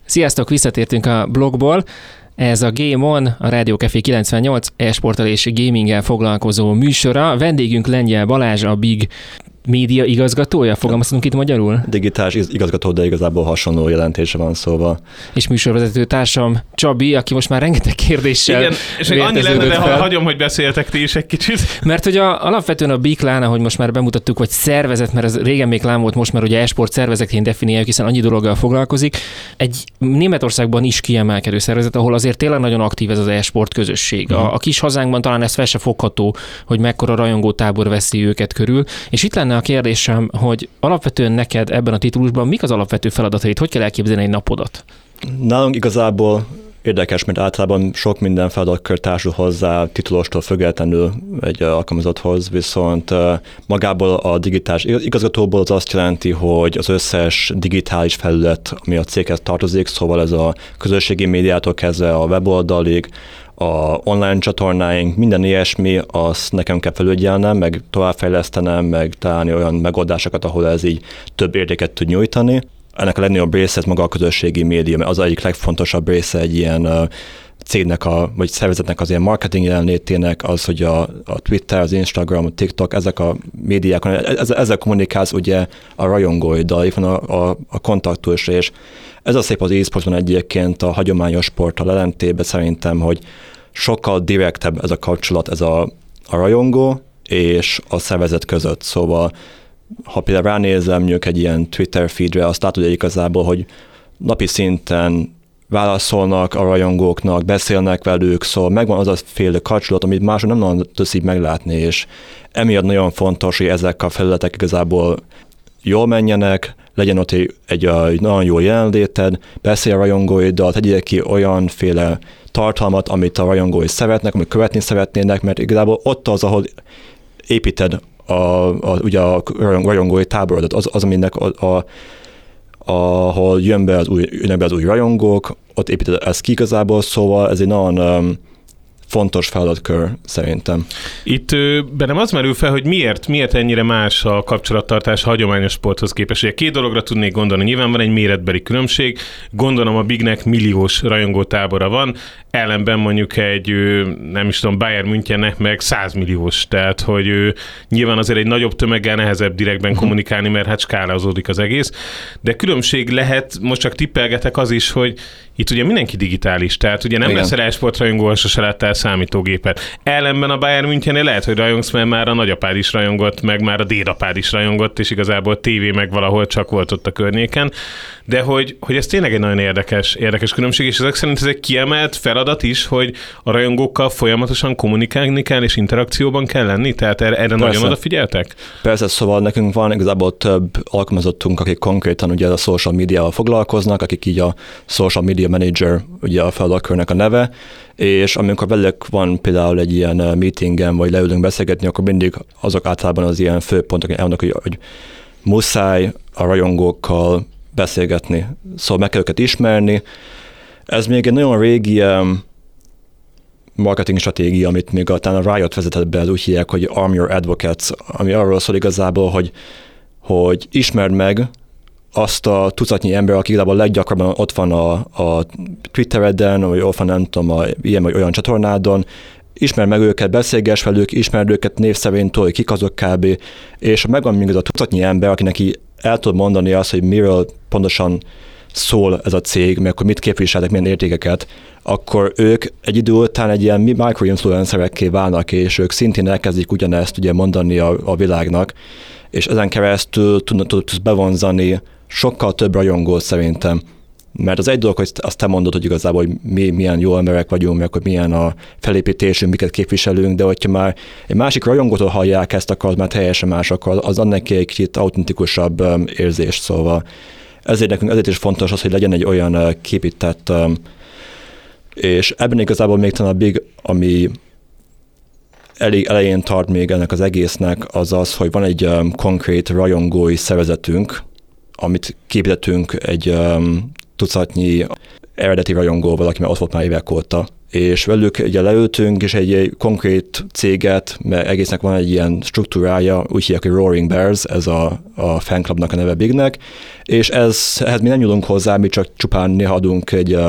Sziasztok, visszatértünk a blogból. Ez a Game On, a Rádió Café 98 e-sporttal és gaminggel foglalkozó műsora. Vendégünk Lengyel Balázs, a Big média igazgatója, fogalmazhatunk itt magyarul? Digitális igazgató, de igazából hasonló jelentése van szóval. És műsorvezető társam Csabi, aki most már rengeteg kérdéssel. Igen, és annyi lenne, de hagyom, hogy beszéltek ti is egy kicsit. Mert hogy alapvetően a Big Clan, ahogy most már bemutattuk, vagy szervezet, mert ez régen még klán volt, most már ugye e-sport szervezetként definiáljuk, hiszen annyi dologgal foglalkozik. Egy Németországban is kiemelkedő szervezet, ahol azért tényleg nagyon aktív ez az e-sport közösség. A kis hazánkban talán ez fel se fogható, hogy mekkora rajongótábor veszi őket körül. És itt lenne a kérdésem, hogy alapvetően neked ebben a titulusban mik az alapvető feladataid? Hogy kell elképzelni egy napodat? Nálunk igazából érdekes, mert általában sok minden feladatkör társul hozzá titulostól függetlenül egy alkalmazotthoz, viszont magából a digitális igazgatóból az azt jelenti, hogy az összes digitális felület, ami a céghez tartozik, szóval ez a közösségi médiától kezdve a weboldalig, a online csatornáink, minden ilyesmi, azt nekem kell felügyelnem, meg továbbfejlesztenem, meg találni olyan megoldásokat, ahol ez így több értéket tud nyújtani. Ennek a legnagyobb része maga a közösségi média, mert az egyik legfontosabb része egy ilyen cégnek, vagy szervezetnek az ilyen marketing jelenlétének az, hogy a Twitter, az Instagram, a TikTok, ezek a médiákon, ezzel kommunikálsz ugye a rajongóiddal, itt van a kontaktus, és ez a szép az e-sportban egyébként a hagyományos sporttal ellentétben szerintem, hogy sokkal direktebb ez a kapcsolat, ez a rajongó és a szervezet között. Szóval, ha például ránézem mondjuk egy ilyen Twitter feedre, azt látod, hogy igazából, hogy napi szinten válaszolnak a rajongóknak, beszélnek velük, szóval megvan az a féle kapcsolat, amit mások nem nagyon teszik meglátni, és emiatt nagyon fontos, hogy ezek a felületek igazából jól menjenek, legyen ott egy nagyon jó jelenléted, beszélj a rajongóiddal, tegyél ki olyanféle tartalmat, amit a rajongói szeretnek, amit követni szeretnének, mert igazából ott az, ahol építed ugye a rajongói táborodat, az aminek ahol jönnek be az új rajongók, ott építed ezt ki igazából, szóval ez egy nagyon fontos feladatkör szerintem. Itt bennem az merül fel, hogy miért ennyire más a kapcsolattartás a hagyományos sporthoz képest. Ugye két dologra tudnék gondolni. Nyilván van egy méretbeli különbség. Gondolom a Bignek milliós rajongótábora van, ellenben mondjuk egy, nem is tudom, Bayern Münchennek meg 100 milliós. Tehát, hogy nyilván azért egy nagyobb tömeggel nehezebb direktben kommunikálni, mert hát skálázódik az egész. De különbség lehet, most csak tippelgetek az is, hogy itt ugye mindenki digitális, tehát ugye nem leszel e-sportrajongó, ha sose láttál számítógépet. Ellenben a Bayern Münchennél lehet, hogy rajongsz, mert már a nagyapád is rajongott, meg már a dédapád is rajongott, és igazából tévé meg valahol csak volt ott a környéken. De hogy ez tényleg egy nagyon érdekes különbség, és ezek szerint ez egy kiemelt feladat is, hogy a rajongókkal folyamatosan kommunikálni kell, és interakcióban kell lenni, tehát erre nagyon odafigyeltek? Persze, szóval nekünk van igazából több alkalmazottunk, akik konkrétan ugye a social médiával foglalkoznak, akik így a social media manager, ugye a feladatkörnek a neve, és amikor velük van például egy ilyen meetingen, vagy leülünk beszélgetni, akkor mindig azok általában az ilyen főpontok elmondnak, hogy muszáj a rajongókkal beszélgetni. Szóval meg kell őket ismerni. Ez még egy nagyon régi marketing stratégia, amit még talán a Riot vezetett be, úgy hívják, hogy Arm Your Advocates, ami arról szól igazából, hogy ismerd meg azt a tucatnyi ember, aki igazából leggyakrabban ott van a Twittereden, vagy ott van nem tudom, ilyen vagy olyan csatornádon, ismerd meg őket, beszélgess velük, ismerd őket név szerint, hogy kik azok kb. És megvan még az a tucatnyi ember, akinek el tud mondani azt, hogy miről pontosan szól ez a cég, meg akkor mit képviselnek, milyen értékeket, akkor ők egy idő után egy ilyen micro-influencerekké válnak, és ők szintén elkezdik ugyanezt ugye mondani a világnak, és ezen keresztül tudsz bevonzani sokkal több rajongót szerintem. Mert az egy dolog, hogy azt te mondod, hogy igazából, hogy mi milyen jó emberek vagyunk, meg hogy milyen a felépítésünk, miket képviselünk, de hogyha már egy másik rajongótól hallják ezt, akkor az már teljesen más, akkor az ad neki egy kicsit autentikusabb érzés, szóval ezért is fontos az, hogy legyen egy olyan képített, és ebben igazából még talán a Big, ami elég elején tart még ennek az egésznek, az az, hogy van egy konkrét rajongói szervezetünk, amit képítettünk egy tucatnyi eredeti rajongóval, aki már ott volt már évek óta, és velük ugye leültünk, és egy konkrét céget, mert egésznek van egy ilyen struktúrája, úgy hívják, hogy Roaring Bears, ez a fanklubnak a neve Bignek, és ehhez mi nem nyúlunk hozzá, mi csak csupán néha adunk egy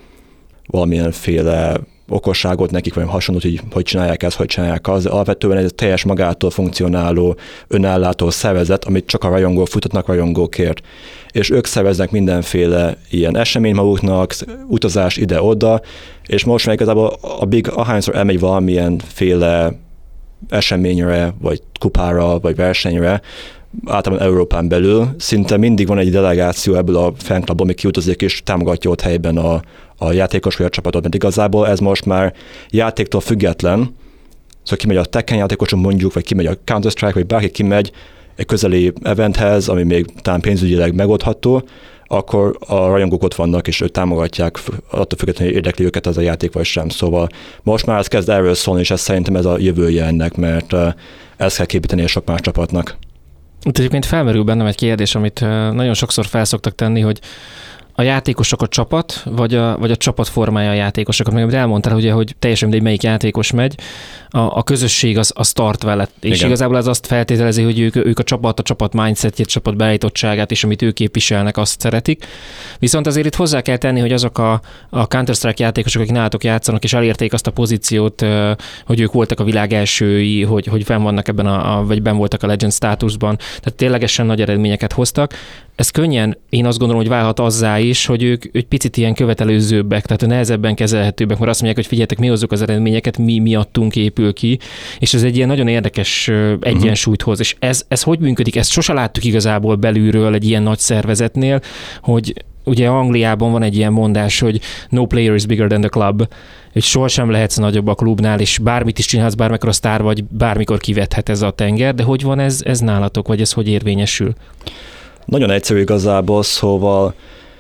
valamilyenféle okosságot nekik, vagy hasonlót, hogy csinálják ezt, hogy csinálják az. Alapvetően ez egy teljes magától funkcionáló, önállátó szervezet, amit csak a rajongók futatnak rajongókért. És ők szerveznek mindenféle ilyen esemény maguknak, utazás ide-oda, és most már igazából a Big ahányszor elmegy valamilyenféle eseményre, vagy kupára, vagy versenyre, általában Európán belül, szinte mindig van egy delegáció ebből a fanklubból, ami kiutazik és támogatja ott helyben a játékos vagy a csapatot, mert igazából ez most már játéktól független, szóval kimegy a Tekken játékosok mondjuk, vagy kimegy a Counter-Strike, vagy bárki kimegy egy közeli eventhez, ami még talán pénzügyileg megoldható, akkor a rajongók ott vannak, és ők támogatják, attól függetlenül érdekli őket ez a játék vagy sem. Szóval most már ez kezd erről szólni, és ez szerintem ez a jövője ennek, mert ezt kell képíteni sok más csapatnak. Itt egyébként felmerül bennem egy kérdés, amit nagyon sokszor felszoktak tenni, hogy a játékosok a csapat, vagy a csapat formálja a játékosokat. Meg amit elmondtál, ugye, hogy teljesen mindegy, melyik játékos megy, a közösség az tart vele. És igen. Igazából ez azt feltételezi, hogy ők a csapat mindsetjét, a csapat beállítottságát, és amit ők képviselnek, azt szeretik. Viszont azért itt hozzá kell tenni, hogy azok a Counter-Strike játékosok, akik nálatok játszanak, és elérték azt a pozíciót, hogy ők voltak a világ elsői, hogy fenn vannak ebben vagy benn voltak a Legend státuszban, tehát ténylegesen nagy eredményeket hoztak. Ez könnyen, én azt gondolom, hogy válhat azzá is, hogy ők egy picit ilyen követelőzőbbek, tehát nehezebben kezelhetőbbek, mert azt mondják, hogy figyeljetek, mi hozzuk az eredményeket, mi miattunk épül ki, és ez egy ilyen nagyon érdekes egyensúlyt hoz. És ez hogy működik? Ezt sose láttuk igazából belülről egy ilyen nagy szervezetnél, hogy ugye Angliában van egy ilyen mondás, hogy no player is bigger than the club, hogy sohasem lehetsz nagyobb a klubnál, és bármit is csinálsz, bármikor a sztár vagy, bármikor kivethet ez a tenger, de hogy van ez nálatok, vagy ez hogy érvényesül? Nagyon egyszerű igazából, szóval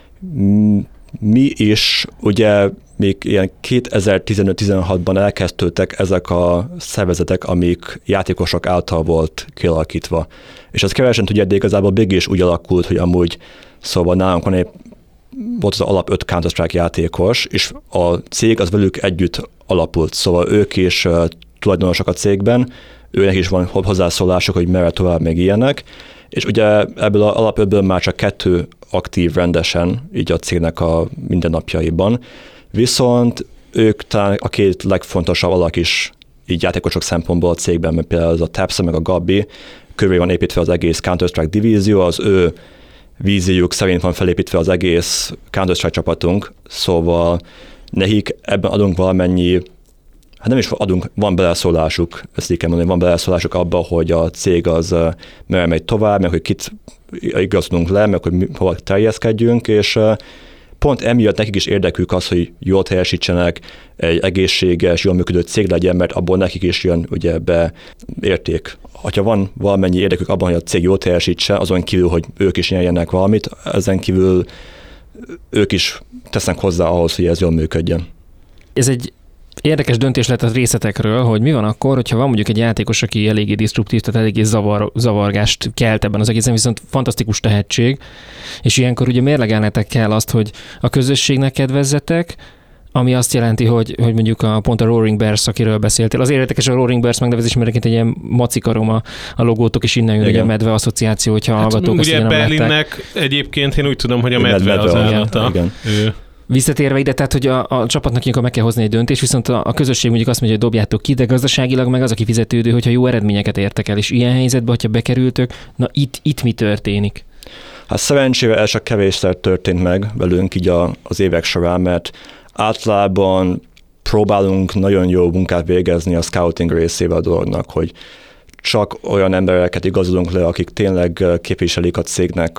mi is ugye még ilyen 2015-16-ban elkezdődtek ezek a szervezetek, amik játékosok által volt kialakítva. És az kevesen tudja, de igazából Big is úgy alakult, hogy amúgy szóval nálunk volt az alap 5 Counter-Strike játékos, és a cég az velük együtt alapult. Szóval ők is tulajdonosok a cégben, őnek is van hozzászólások, hogy merre tovább még ilyenek, és ugye ebből az alap 5-ből már csak 2 aktív rendesen, így a cégnek a mindennapjaiban. Viszont ők talán a 2 legfontosabb alak is így játékosok szempontból a cégben, mert például az a Tapsa meg a Gabi, körül van építve az egész Counter-Strike divízió, az ő víziójuk szerint van felépítve az egész Counter-Strike csapatunk, szóval nekik ebben adunk valamennyi, hát nem is adunk, van beleszólásuk, ezt így kell mondani, van beleszólásuk abba, hogy a cég az merre megy tovább, meg hogy kit igazodunk le, meg hogy hova terjeszkedjünk, és pont emiatt nekik is érdekük az, hogy jól teljesítsenek, egy egészséges, jól működő cég legyen, mert abból nekik is jön ugye be érték. Ha van valamennyi érdekük abban, hogy a cég jól teljesítse, azon kívül, hogy ők is nyerjenek valamit, ezen kívül ők is tesznek hozzá ahhoz, hogy ez jól működjön. Ez egy érdekes döntés lett a részletekről, hogy mi van akkor, hogyha van mondjuk egy játékos, aki eléggé disruptív, tehát eléggé zavargást kelt ebben az egészen, viszont fantasztikus tehetség, és ilyenkor ugye mérlegelnetek kell azt, hogy a közösségnek kedvezzetek, ami azt jelenti, hogy mondjuk pont a Roaring Bears, akiről beszéltél. Az érdekes a Roaring Bears megnevezés, mert egy ilyen macikarom a logótok, és innen jön egy medve asszociáció, hogyha hallgatók ezt nem látták. Ugye Berlinnek egyébként én úgy tudom, hogy a medve az állata. Igen. Visszatérve ide, tehát hogy a csapatnak ilyenkor meg kell hozni egy döntést, viszont a közösség mondjuk azt mondja, hogy dobjátok ki, de gazdaságilag meg az a kifizetődő, hogyha jó eredményeket értek el, és ilyen helyzetben, hogyha bekerültök, na itt mi történik? Hát szerencsére ez csak kevésszer történt meg velünk így az évek során, mert általában próbálunk nagyon jó munkát végezni a scouting részével a dolognak, hogy csak olyan embereket igazolunk le, akik tényleg képviselik a cégnek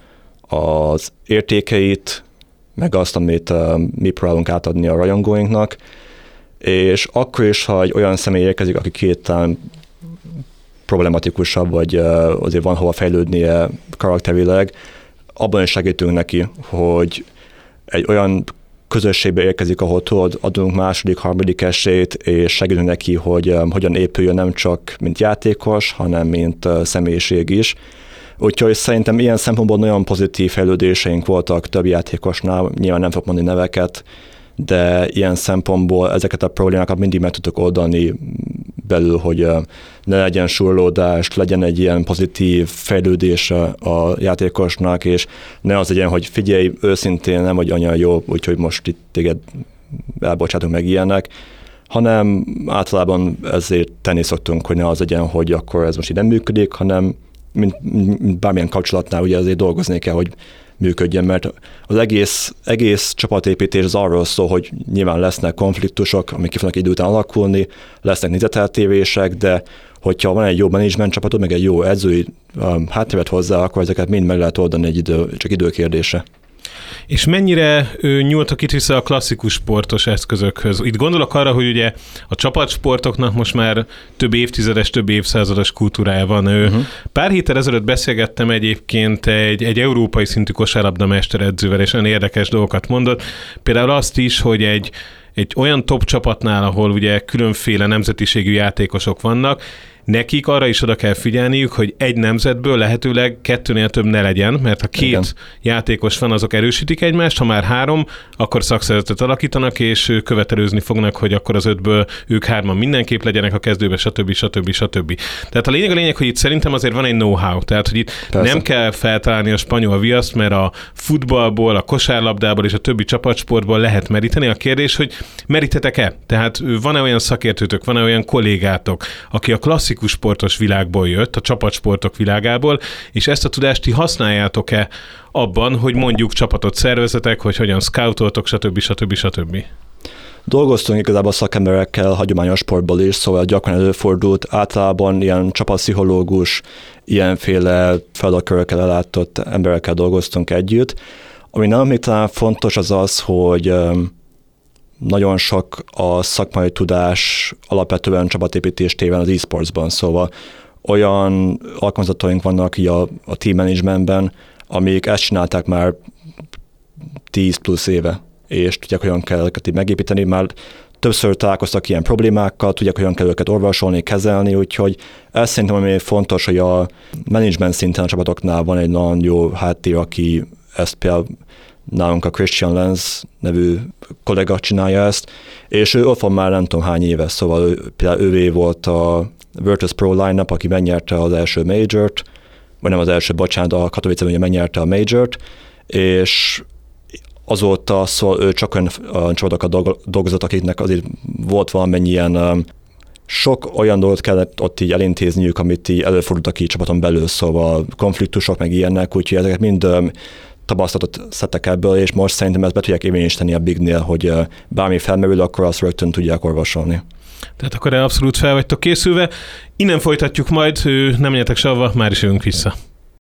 az értékeit, meg azt, amit mi próbálunk átadni a rajongóinknak, és akkor is, ha egy olyan személy érkezik, aki kétlen problematikusabb, vagy azért van hova fejlődnie karakterileg, abban is segítünk neki, hogy egy olyan közösségbe érkezik, ahol adunk második, harmadik esélyt, és segítünk neki, hogy hogyan épüljön nem csak mint játékos, hanem mint személyiség is. Úgyhogy szerintem ilyen szempontból nagyon pozitív fejlődéseink voltak több játékosnál, nyilván nem fogok mondani neveket, de ilyen szempontból ezeket a problémákat mindig meg tudok oldani belül, hogy ne legyen surlódás, legyen egy ilyen pozitív fejlődés a játékosnak, és ne az legyen, hogy figyelj, őszintén nem vagy annyira jó, úgyhogy most itt téged elbocsátunk meg ilyenek, hanem általában ezért tenni szoktunk, hogy ne az legyen, hogy akkor ez most így nem működik, hanem mint bármilyen kapcsolatnál ugye azért dolgozni kell, hogy működjön, mert az egész csapatépítés az arról szól, hogy nyilván lesznek konfliktusok, amik ki fognak idő után alakulni, lesznek nézeteltérések, de hogyha van egy jó menedzsment csapatod, meg egy jó edzői háttéret hozzá, akkor ezeket mind meg lehet oldani csak időkérdése. És mennyire nyúltak itt vissza a klasszikus sportos eszközökhöz? Itt gondolok arra, hogy ugye a csapatsportoknak most már több évtizedes, több évszázados kultúrája van. Pár héttel ezelőtt beszélgettem egyébként egy európai szintű kosárlabda mesteredzővel, és olyan érdekes dolgokat mondott. Például azt is, hogy egy olyan top csapatnál, ahol ugye különféle nemzetiségű játékosok vannak, nekik arra is oda kell figyelniük, hogy egy nemzetből lehetőleg 2-nél több ne legyen, mert ha 2 játékos van, azok erősítik egymást, ha már 3, akkor szakszervezetet alakítanak, és követelőzni fognak, hogy akkor az 5-ből ők 3-an mindenképp legyenek a kezdőbe, stb. Tehát a lényeg, hogy itt szerintem azért van egy know-how, tehát hogy itt nem kell feltalálni a spanyol viaszt, mert a futballból, a kosárlabdából és a többi csapatsportból lehet meríteni. A kérdés, hogy merítetek-e? Tehát van-e olyan szakértőtök, van-e olyan kollégátok, aki a klasszikus sportos világból jött, a csapatsportok világából, és ezt a tudást ti használjátok-e abban, hogy mondjuk csapatot szervezetek, hogy hogyan scoutoltok, stb. Dolgoztunk igazából szakemberekkel hagyományos sportból is, szóval gyakran előfordult, általában ilyen csapatpszichológus, ilyenféle feladatkörökkel ellátott emberekkel dolgoztunk együtt. Ami nálam még talán fontos az az, hogy nagyon sok a szakmai tudás alapvetően csapatépítés téren az e-sportsban, szóval olyan alkalmazataink vannak a team managementben, amik ezt csinálták már 10 plusz éve, és tudják, hogyan kell őket így megépíteni, már többször találkoztak ilyen problémákkal, tudják, hogyan kell őket orvosolni, kezelni, úgyhogy ez szerintem ami fontos, hogy a management szinten a csapatoknál van egy nagyon jó háttér, aki ezt például nálunk a Christian Lenz nevű kollega csinálja ezt, és ő ott van már nem tudom hány éve, szóval például ővé volt a Virtus Pro line-up, aki megnyerte az első majort, vagy nem az első, bocsánat, a Katowice ugye megnyerte a majort, és azóta szóval ő csak olyan csapatokat dolgozott, akiknek azért volt valamennyi ilyen sok olyan dolgot kellett ott így elintézniük, amit így előfordultak így csapaton belül, szóval konfliktusok meg ilyenek, úgyhogy ezeket mind tapasztalatot szedtek ebből, és most szerintem ezt be tudják érvényesíteni a Bignél, hogy bármi felmerül, akkor azt rögtön tudják orvosolni. Tehát akkor abszolút fel vagytok készülve. Innen folytatjuk majd, nem menjetek sehova, már is jövünk vissza.